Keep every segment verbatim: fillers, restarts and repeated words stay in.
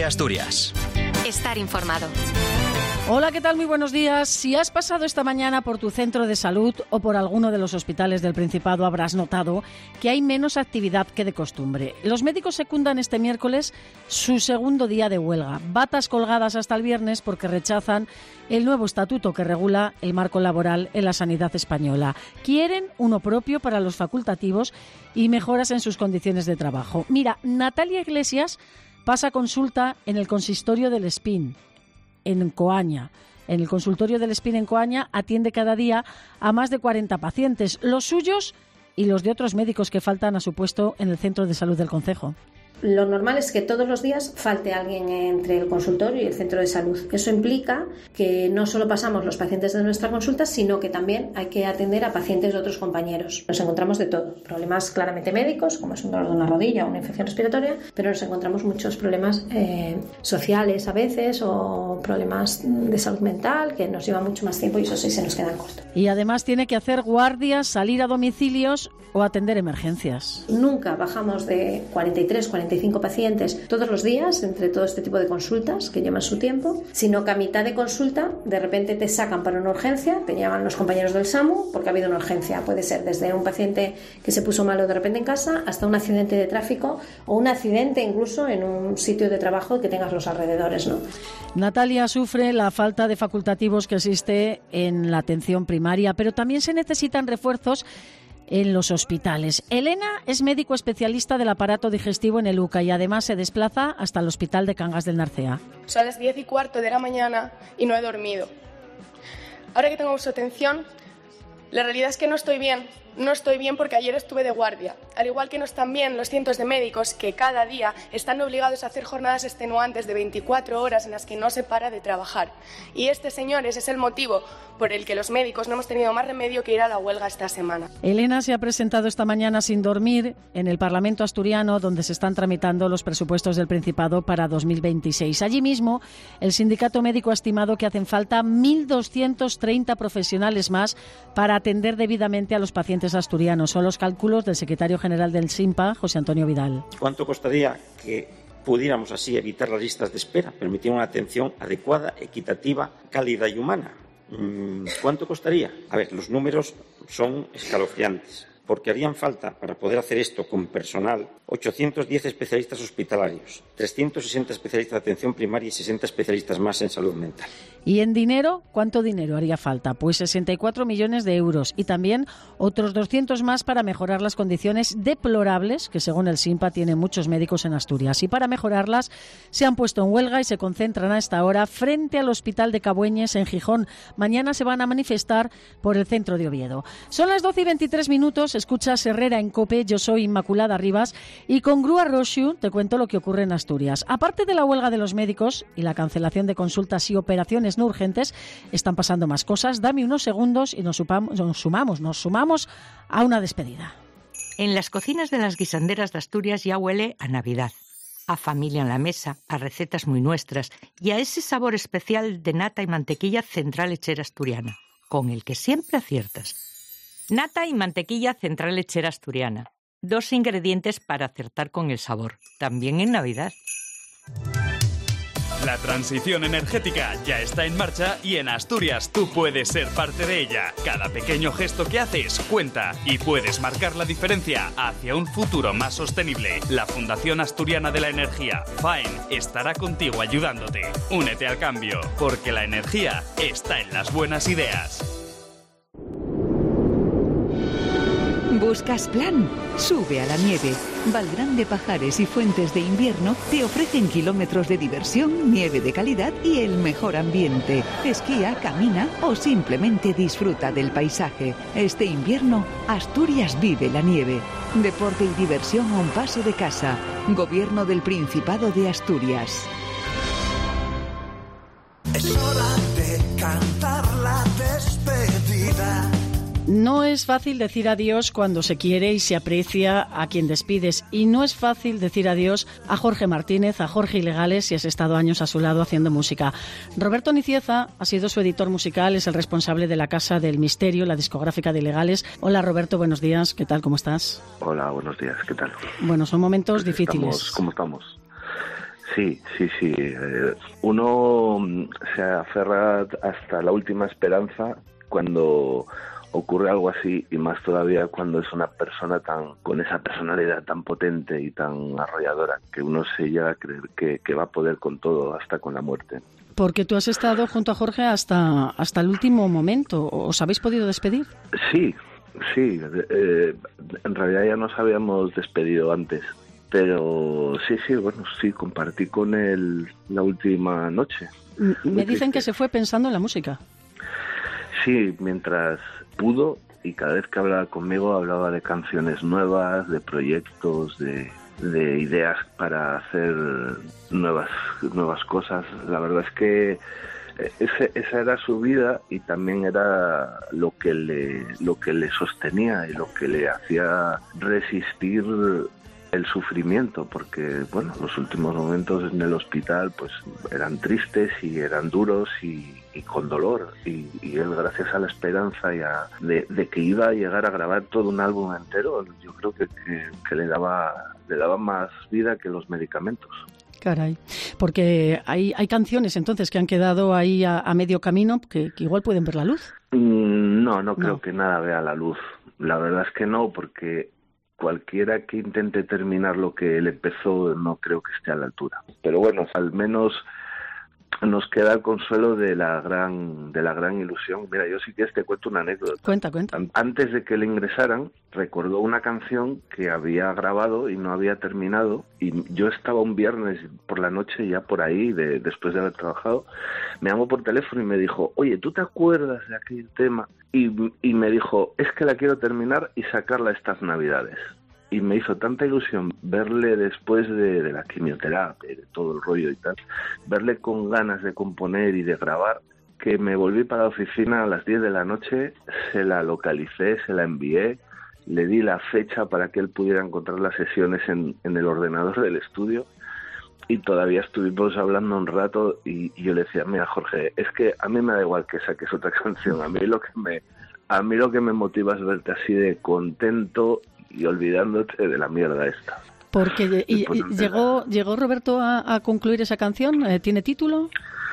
de Asturias. Estar informado. Hola, ¿qué tal? Muy buenos días. Si has pasado esta mañana por tu centro de salud o por alguno de los hospitales del Principado, habrás notado que hay menos actividad que de costumbre. Los médicos secundan este miércoles su segundo día de huelga. Batas colgadas hasta el viernes porque rechazan el nuevo estatuto que regula el marco laboral en la sanidad española. Quieren uno propio para los facultativos y mejoras en sus condiciones de trabajo. Mira, Natalia Iglesias pasa consulta en el consistorio del Espín, en Coaña. En el consultorio del Espín en Coaña atiende cada día a más de cuarenta pacientes, los suyos y los de otros médicos que faltan a su puesto en el centro de salud del concejo. Lo normal es que todos los días falte alguien entre el consultorio y el centro de salud. Eso implica que no solo pasamos los pacientes de nuestra consulta, sino que también hay que atender a pacientes de otros compañeros. Nos encontramos de todo. Problemas claramente médicos, como es un dolor de una rodilla o una infección respiratoria, pero nos encontramos muchos problemas eh, sociales a veces o problemas de salud mental que nos llevan mucho más tiempo y eso sí se nos quedan cortos. Y además tiene que hacer guardias, salir a domicilios o atender emergencias. Nunca bajamos de cuarenta y tres, cuarenta y cinco pacientes todos los días entre todo este tipo de consultas que llevan su tiempo, sino que a mitad de consulta de repente te sacan para una urgencia, te llaman los compañeros del SAMU porque ha habido una urgencia. Puede ser desde un paciente que se puso malo de repente en casa hasta un accidente de tráfico o un accidente incluso en un sitio de trabajo que tengas los alrededores, ¿no? Natalia sufre la falta de facultativos que existe en la atención primaria, pero también se necesitan refuerzos en los hospitales. Elena es médico especialista del aparato digestivo en el U C A y además se desplaza hasta el hospital de Cangas del Narcea. Son las diez y cuarto de la mañana y no he dormido. Ahora que tengo su atención, la realidad es que no estoy bien. No estoy bien porque ayer estuve de guardia, al igual que no están bien los cientos de médicos que cada día están obligados a hacer jornadas extenuantes de veinticuatro horas en las que no se para de trabajar. Y este, señores, es el motivo por el que los médicos no hemos tenido más remedio que ir a la huelga esta semana. Elena se ha presentado esta mañana sin dormir en el Parlamento asturiano, donde se están tramitando los presupuestos del Principado para dos mil veintiséis. Allí mismo, el sindicato médico ha estimado que hacen falta mil doscientos treinta profesionales más para atender debidamente a los pacientes asturianos. Son los cálculos del secretario general del SINPA, José Antonio Vidal. ¿Cuánto costaría que pudiéramos así evitar las listas de espera, permitir una atención adecuada, equitativa, cálida y humana? ¿Cuánto costaría? A ver, los números son escalofriantes, porque harían falta, para poder hacer esto con personal, ochocientos diez especialistas hospitalarios, trescientos sesenta especialistas de atención primaria y sesenta especialistas más en salud mental. ¿Y en dinero? ¿Cuánto dinero haría falta? Pues sesenta y cuatro millones de euros y también otros doscientos más para mejorar las condiciones deplorables que, según el SINPA, tienen muchos médicos en Asturias. Y para mejorarlas se han puesto en huelga y se concentran a esta hora frente al Hospital de Cabueñes en Gijón. Mañana se van a manifestar por el centro de Oviedo. Son las doce y veintitrés minutos, escuchas Herrera en COPE, yo soy Inmaculada Rivas y con Grúa Roxu te cuento lo que ocurre en Asturias. Aparte de la huelga de los médicos y la cancelación de consultas y operaciones no urgentes, están pasando más cosas. Dame unos segundos y nos, supamos, nos sumamos, nos sumamos a una despedida. En las cocinas de las guisanderas de Asturias ya huele a Navidad, a familia en la mesa, a recetas muy nuestras y a ese sabor especial de nata y mantequilla Central Lechera Asturiana, con el que siempre aciertas. Nata y mantequilla Central Lechera Asturiana. Dos ingredientes para acertar con el sabor, también en Navidad. La transición energética ya está en marcha y en Asturias tú puedes ser parte de ella. Cada pequeño gesto que haces cuenta y puedes marcar la diferencia hacia un futuro más sostenible. La Fundación Asturiana de la Energía, FAEN, estará contigo ayudándote. Únete al cambio, porque la energía está en las buenas ideas. ¿Buscas plan? Sube a la nieve. Valgrande, Pajares y Fuentes de Invierno te ofrecen kilómetros de diversión, nieve de calidad y el mejor ambiente. Esquía, camina o simplemente disfruta del paisaje. Este invierno, Asturias vive la nieve. Deporte y diversión a un paso de casa. Gobierno del Principado de Asturias. Es hora de cantar la despedida. No es fácil decir adiós cuando se quiere y se aprecia a quien despides. Y no es fácil decir adiós a Jorge Martínez, a Jorge Ilegales, si has estado años a su lado haciendo música. Roberto Nicieza ha sido su editor musical, es el responsable de la Casa del Misterio, la discográfica de Ilegales. Hola Roberto, buenos días. ¿Qué tal? ¿Cómo estás? Hola, buenos días. ¿Qué tal? Bueno, son momentos pues difíciles. Estamos, ¿Cómo estamos? Sí, sí, sí. Eh, uno se aferra hasta la última esperanza cuando ocurre algo así, y más todavía cuando es una persona tan con esa personalidad tan potente y tan arrolladora, que uno se llega a creer que, que va a poder con todo, hasta con la muerte. Porque tú has estado junto a Jorge hasta, hasta el último momento. ¿Os habéis podido despedir? Sí, sí. Eh, en realidad ya nos habíamos despedido antes. Pero sí, sí, bueno, sí, compartí con él la última noche. M- me dicen que se fue pensando en la música. Sí, mientras pudo, y cada vez que hablaba conmigo hablaba de canciones nuevas, de proyectos, de, de ideas para hacer nuevas, nuevas cosas. La verdad es que ese, esa era su vida, y también era lo que le, lo que le sostenía y lo que le hacía resistir el sufrimiento, porque bueno, los últimos momentos en el hospital pues eran tristes y eran duros y, y con dolor, y, y él, gracias a la esperanza y a, de, de que iba a llegar a grabar todo un álbum entero, yo creo que, que, que le daba le daba más vida que los medicamentos. Caray, porque hay, hay canciones entonces que han quedado ahí a, a medio camino que, que igual pueden ver la luz. Mm, no, no creo no. que nada vea la luz. La verdad es que no, porque cualquiera que intente terminar lo que él empezó no creo que esté a la altura. Pero bueno, al menos nos queda el consuelo de la gran de la gran ilusión. Mira, yo sí que te cuento una anécdota. Cuenta, cuenta. Antes de que le ingresaran, recordó una canción que había grabado y no había terminado, y yo estaba un viernes por la noche ya por ahí, de, después de haber trabajado, me llamó por teléfono y me dijo, oye, ¿tú te acuerdas de aquel tema? Y, y me dijo, es que la quiero terminar y sacarla estas Navidades. Y me hizo tanta ilusión verle después de, de la quimioterapia y de todo el rollo y tal, verle con ganas de componer y de grabar, que me volví para la oficina a las diez de la noche, se la localicé, se la envié, le di la fecha para que él pudiera encontrar las sesiones en, en el ordenador del estudio, y todavía estuvimos hablando un rato, y, y yo le decía, mira Jorge, es que a mí me da igual que saques otra canción, a mí lo que me, a mí lo que me motiva es verte así de contento y olvidándote de la mierda esta. Porque y, y llegó llegó Roberto a, a concluir esa canción. ¿Tiene título?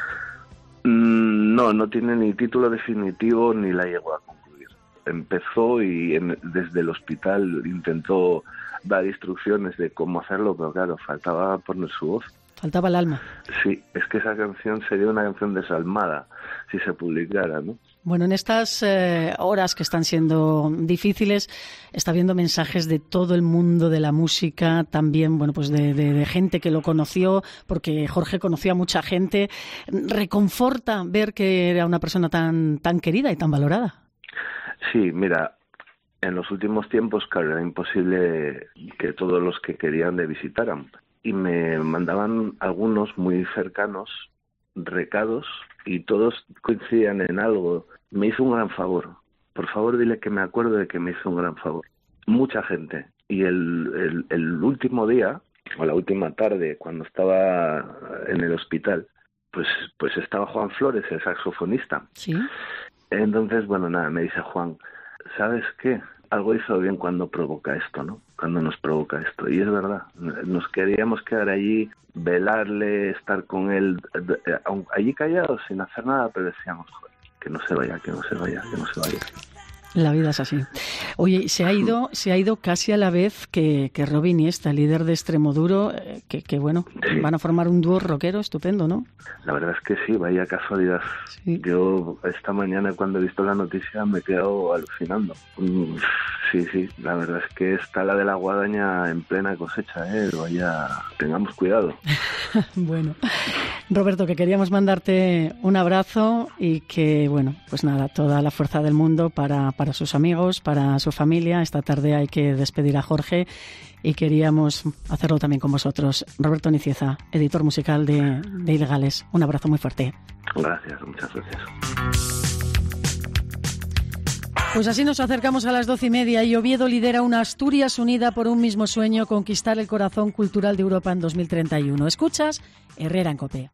Mm, no, no tiene ni título definitivo ni la llegó a concluir. Empezó y en, desde el hospital intentó dar instrucciones de cómo hacerlo, pero claro, faltaba poner su voz. Faltaba el alma. Sí, es que esa canción sería una canción desalmada si se publicara, ¿no? Bueno, en estas eh, horas que están siendo difíciles, está viendo mensajes de todo el mundo de la música, también, bueno, pues de, de, de gente que lo conoció, porque Jorge conoció a mucha gente. Reconforta ver que era una persona tan, tan querida y tan valorada. Sí, mira, en los últimos tiempos, claro, era imposible que todos los que querían le visitaran. Y me mandaban algunos muy cercanos recados, y todos coincidían en algo. Me hizo un gran favor. Por favor, dile que me acuerdo de que me hizo un gran favor. Mucha gente. Y el, el, el último día, o la última tarde, cuando estaba en el hospital, pues, pues estaba Juan Flores, el saxofonista. Sí. Entonces, bueno, nada, me dice Juan, ¿sabes qué? Algo hizo bien cuando provoca esto, ¿no? Cuando nos provoca esto. Y es verdad, nos queríamos quedar allí, velarle, estar con él, allí callados, sin hacer nada, pero decíamos, joder, que no se vaya, que no se vaya, que no se vaya. La vida es así. Oye, se ha ido, se ha ido casi a la vez que, que Rob Iniesta, líder de Extremoduro, eh, que, que bueno, sí. Van a formar un dúo rockero estupendo, ¿no? La verdad es que sí, vaya casualidad. Sí. Yo esta mañana cuando he visto la noticia me he quedado alucinando. Sí, sí, la verdad es que está la de la guadaña en plena cosecha, ¿eh? Vaya, tengamos cuidado. Bueno, Roberto, que queríamos mandarte un abrazo y que, bueno, pues nada, toda la fuerza del mundo para, para sus amigos, para su familia. Esta tarde hay que despedir a Jorge y queríamos hacerlo también con vosotros. Roberto Nicieza, editor musical de, de Ilegales. Un abrazo muy fuerte. Gracias, muchas gracias. Pues así nos acercamos a las doce y media y Oviedo lidera una Asturias unida por un mismo sueño, conquistar el corazón cultural de Europa en dos mil treinta y uno. Escuchas Herrera en COPE.